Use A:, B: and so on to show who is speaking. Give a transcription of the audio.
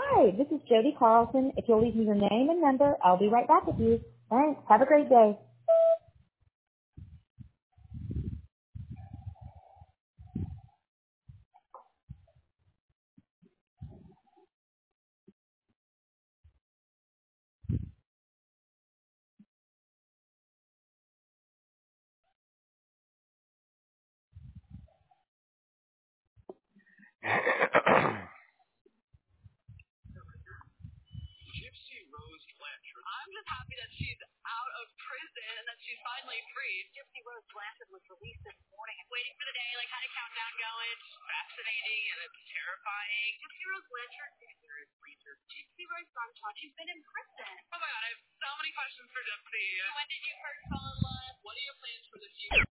A: Hi, this is Jody Carlson. If you'll leave me your name and number, I'll be right back with you. Thanks. Have a great day.
B: Gypsy Rose Blanchard. I'm just happy that she's out of prison and that she's finally free. Gypsy Rose Blanchard was released this morning. Waiting for the day, had a countdown going. It's fascinating and it's terrifying. Gypsy Rose Blanchard. Gypsy Rose Blanchard. She's been in prison. Oh my god, I have so many questions for Gypsy. When did you first fall in love? What are your plans for the future?